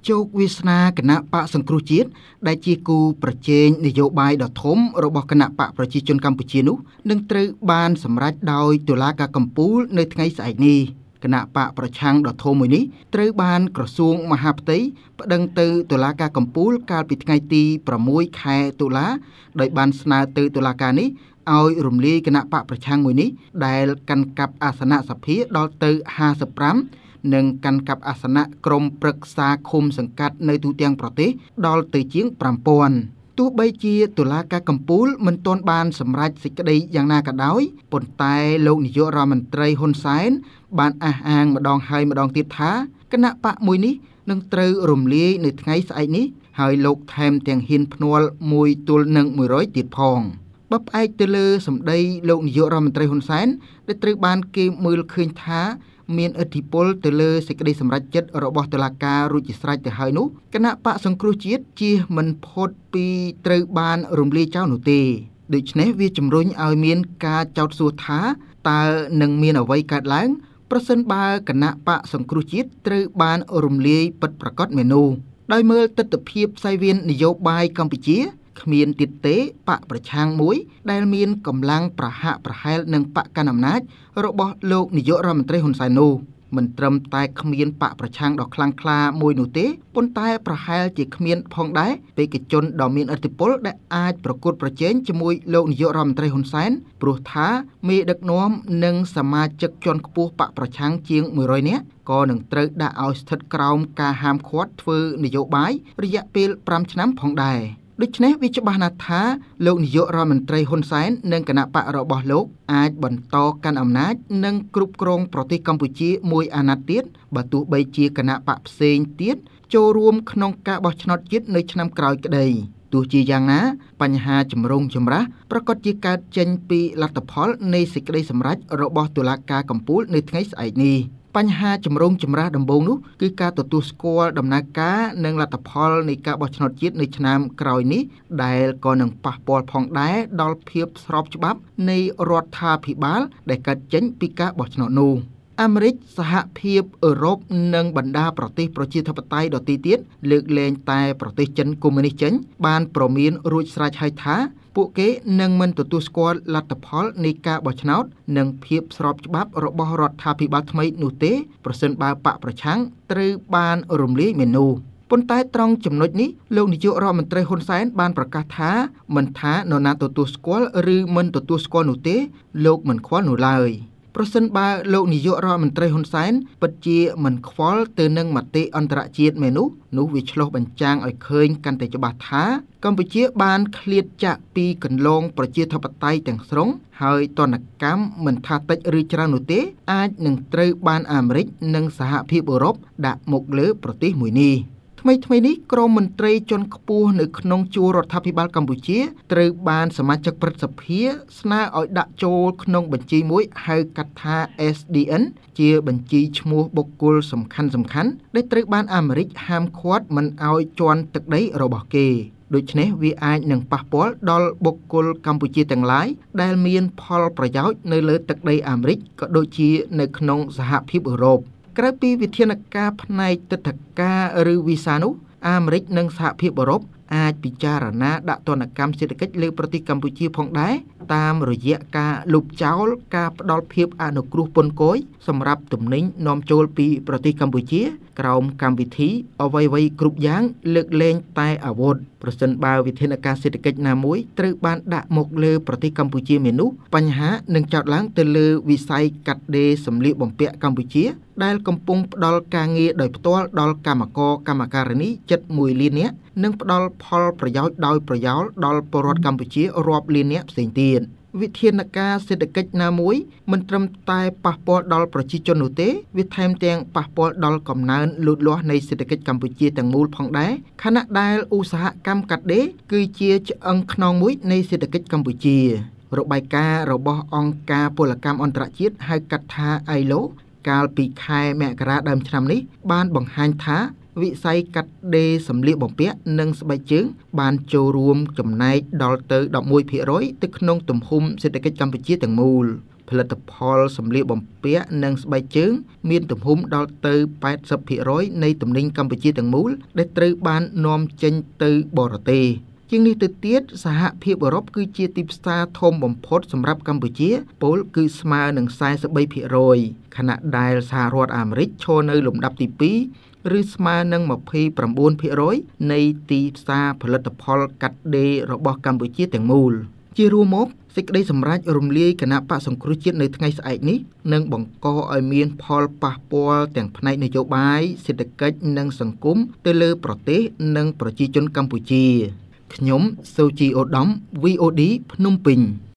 ជោគវាសនាគណៈបកសង្គ្រោះជាតិដែលជាគូប្រជែងនយោបាយដ៏ធំរបស់គណៈបកប្រជាជនកម្ពុជានោះនឹងត្រូវបានសម្រេចដោយតុលាការកំពូលនៅថ្ងៃស្អែកនេះគណៈបកប្រឆាំងដ៏ធំមួយនេះត្រូវបានក្រសួងមហាផ្ទៃប្តឹងទៅតុលាការកំពូលកាលពីថ្ងៃទី6ខែតុលាដោយបានស្នើទៅតុលាការនេះឲ្យរំលាយគណៈបកប្រឆាំងមួយនេះដែលកាន់កាប់អាសនៈសភាដល់ទៅ55និងកាន់កាប់អាសនៈក្រុមប្រឹក្សាឃុំសង្កាត់នៅទូទាំងប្រទេសដល់ទៅជាង5000ទោះបីជាតុលាការកំពូលមិនទាន់បានសម្រេចសេចក្តីយ៉ាងណាក៏ដោយប៉ុន្តែលោកនាយករដ្ឋមន្ត្រីហ៊ុនសែនបានអះអាងម្ដងហើយម្ដងទៀតថាគណៈបកមួយនេះនឹងត្រូវរំលាយនៅថ្ងៃស្អែកនេះហើយលោកថែមទាំងហ៊ានភ្នាល់1ទល់នឹង100ទៀតផងបើផ្អែកទៅលើសម្ដីលោកនាយករដ្ឋមន្ត្រីហ៊ុនសែនដែលត្រូវបានគេមើលឃើញថាមានឥទ្ធិពលទៅលើសេចក្តីសម្រេចចិត្តរបស់តុលាការរួចជាស្រេចទៅហើយនោះគណៈបកសង្គ្រោះជាតិជៀសមិនផុតពីត្រូវបានរំលាយចោលនោះទេដូច្នេះវាជំរុញឲ្យមានការចោទសួរថាតើនឹងមានអ្វីកើតឡើងប្រសិនបើគណៈបកសង្គ្រោះជាតិត្រូវបានរំលាយពិតប្រាកដមែននោះដោយមើលទស្សនវិជ្ជាផ្សាយវិននយោបាយកម្ពុជាគ្មានទៀតទេបកប្រឆាំងមួយដែលមានកម្លាំងប្រហាក់ប្រហែលនឹងបកកណ្ដាលអំណាចរបស់លោកនាយករដ្ឋមន្ត្រីហ៊ុនសែននោះមិនត្រឹមតែគ្មានបកប្រឆាំងដ៏ខ្លាំងក្លាមួយនោះទេប៉ុន្តែប្រហែលជាគ្មានផងដែរបេក្ខជនដ៏មានឥទ្ធិពលដែលអាចប្រកួតប្រជែងជាមួយលោកនាយករដ្ឋមន្ត្រីហ៊ុនសែនព្រោះថាមេដឹកនាំនិងសមាជិកជាន់ខ្ពស់បកប្រឆាំងជាង100នាក់ក៏នឹងត្រូវដាក់ឲ្យស្ថិតក្រោមការហាមឃាត់ធ្វើនយោបាយរយៈពេល5ឆ្នាំផងដែរដូច្នេះវាច្បាស់ណាស់ថាលោកនាយករដ្ឋមន្ត្រីហ៊ុនសែននិងគណៈបករបស់លោកអាចបន្តកាន់អំណាចនិងគ្រប់គ្រងប្រទេសកម្ពុជាមួយអាណត្តិទៀតបើទោះបីជាគណៈបកផ្សេងទៀតចូលរួមក្នុងការបោះឆ្នោតជាតិនៅឆ្នាំក្រោយក្តីទោះជាយ៉ាងណាបញ្ហាចម្រូងចម្រាសប្រកាសជាកើតចេញពីលទ្ធផលនៃសេចក្តីសម្រេចរបស់តុលាការកំពូលនៅថ្ងៃស្អែកនេះបញ្ហាចម្រូងចម្រាសដំបូងនោះគឺការទទួលស្គាល់ដំណើរការនិងលទ្ធផលនៃការបោះឆ្នោតជាតិនៅឆ្នាំក្រោយនេះដែលក៏នឹងប៉ះពាល់ផងដែរដល់ភាពស្របច្បាប់នៃរដ្ឋាភិបាលដែលកើតចេញពីការបោះឆ្នោតនោះអាមេរិកសហភាពអឺរ៉ុបនិងបណ្ដាប្រទេសប្រជាធិបតេយ្យដទៃទៀតលើកលែងតែប្រទេសចិនកុម្មុយនីសចេញបានប្រមានរួចស្រេចហើយថាពួកគេនឹងមិនទទួលស្គាល់លទ្ធផលនៃការបោះឆ្នោតនិងភាពស្របច្បាប់របស់រដ្ឋាភិបាលថ្មីនោះទេប្រសិនបើបកប្រឆាំងត្រូវបានរំលាយមែននោះប៉ុន្តែត្រង់ចំណុចនេះលោកនាយករដ្ឋមន្ត្រីហ៊ុនសែនបានប្រកាសថាមិនថានរណាទទួលស្គាល់ឬមិនទទួលស្គាល់នោះទេលោកមិនខ្វល់នោះឡើយប្រសិនបើលោកនាយករដ្ឋមន្ត្រីហ៊ុនសែនពិតជាមិនខ្វល់ទៅនឹងមតិអន្តរជាតិមែននោះវាឆ្លុះបញ្ចាំងឲ្យឃើញកាន់តែច្បាស់ថាកម្ពុជាបានឃ្លាតចាកពីគន្លងប្រជាធិបតេយ្យទាំងស្រុងហើយទណ្ឌកម្មមិនថាតិចឬច្រើននោះទេអាចនឹងត្រូវបានអាមេរិកនិងសហភាពអឺរ៉ុបដាក់មុខលើប្រទេសមួយនេះថ្មីនេះក្រមមន្ត្រីជាន់ខ្ពស់នៅក្នុងជួររដ្ឋាភិបាលកម្ពុជាត្រូវបានសមាជិកព្រឹទ្ធសភាស្នើឲ្យដាក់ចូលក្នុងបញ្ជីមួយហៅកាត់ថា SDN ជាបញ្ជីឈ្មោះបុគ្គលសំខាន់ដែលត្រូវបានអាមេរិកហាមឃាត់មិនឲ្យជន់ទឹកដីរបស់គេដូច្នេះវាអាចនឹងប៉ះពាល់ដល់បុគ្គលកម្ពុជាទាំងឡាយដែលមានផលប្រយោជន៍នៅលើទឹកដីអាមេរិកក៏ដូចជានៅក្នុងសហភាពអឺរ៉ុបក្រៅពីវិធានការផ្នែកទិដ្ឋាការឬវីសានោះអាមេរិកនិងសហភាពអឺរ៉ុបអាចពិចារណាដាក់ទណ្ឌកម្មសេដ្ឋកិច្ចលើប្រទេសកម្ពុជាផងដែរតាមរយៈការលុបចោលការផ្ដល់ភាពអនុគ្រោះពន្ធគយសម្រាប់ទំនិញនាំចូលពីប្រទេសកម្ពុជាក្រោមកម្មវិធីអ្វីៗគ្រប់យ៉ាងលើកលែងតែអាវុធប្រសិនបើវិធានការសេដ្ឋកិច្ចណាមួយត្រូវបានដាក់មកលើប្រទេសកម្ពុជាមាននោះបញ្ហានឹងចោទឡើងទៅលើវិស័យកាត់ដេរសម្លៀកបំពាក់កម្ពុជាដែលកំពុងផ្ដល់ការងារដោយផ្ទាល់ដល់កម្មករកម្មការិនីជិត1លាននាក់និងផ្ដល់ផលប្រយោជន៍ដោយប្រយោលដល់ពលរដ្ឋកម្ពុជារាប់លាននាក់ផ្សេងទៀតវិធានការសេដ្ឋកិច្ចណាមួយមិនត្រឹមតែប៉ះពាល់ដល់ប្រជាជននោះទេវាថែមទាំងប៉ះពាល់ដល់កំណើនលូតលាស់នៃសេដ្ឋកិច្ចកម្ពុជាទាំងមូលផងដែរខណៈដែលឧស្សាហកម្មកាត់ដេរគឺជាឆ្អឹងខ្នងមួយនៃសេដ្ឋកិច្ចកម្ពុជារបាយការណ៍របស់អង្គការពលកម្មអន្តរជាតិហៅកាត់ថា ILO កាលពីខែមករាដើមឆ្នាំនេះបានបង្ហាញថាវិស័យកាត់ដេរសម្លៀកបំពាក់និងស្បែកជើងបានចូលរួមចំណែកដល់ទៅ 11% ទៅក្នុងទំហំសេដ្ឋកិច្ចកម្ពុជាទាំងមូលផលិតផលសម្លៀកបំពាក់និងស្បែកជើងមានទំហំដល់ទៅ 80% នៃទំនិញកម្ពុជាទាំងមូលដែលត្រូវបាននាំចេញទៅបរទេសជាងនេះទៅទៀតសហភាពអឺរ៉ុបគឺជាទីផ្សារធំបំផុតសម្រាប់កម្ពុជាពលគឺស្មើនឹង 43% ខណៈដែលសហរដ្ឋអាមេរិកឈរនៅលំដាប់ទី2ឬស្មើនឹង 29% នៃទីផ្សារផលិតផលកាត់ដេររបស់កម្ពុជាទាំងមូលជារួមមកសេចក្តីសម្រេចរំលាយគណៈបក្សសង្គ្រោះជាតិនៅថ្ងៃស្អែកនេះនឹងបង្កឲ្យមានផលប៉ះពាល់ទាំងផ្នែកនយោបាយសេដ្ឋកិច្ចនិងសង្គមទៅលើប្រទេសនិងប្រជាជនកម្ពុជាខ្ញុំសូជីអូដាម VOD ភ្នំពេញ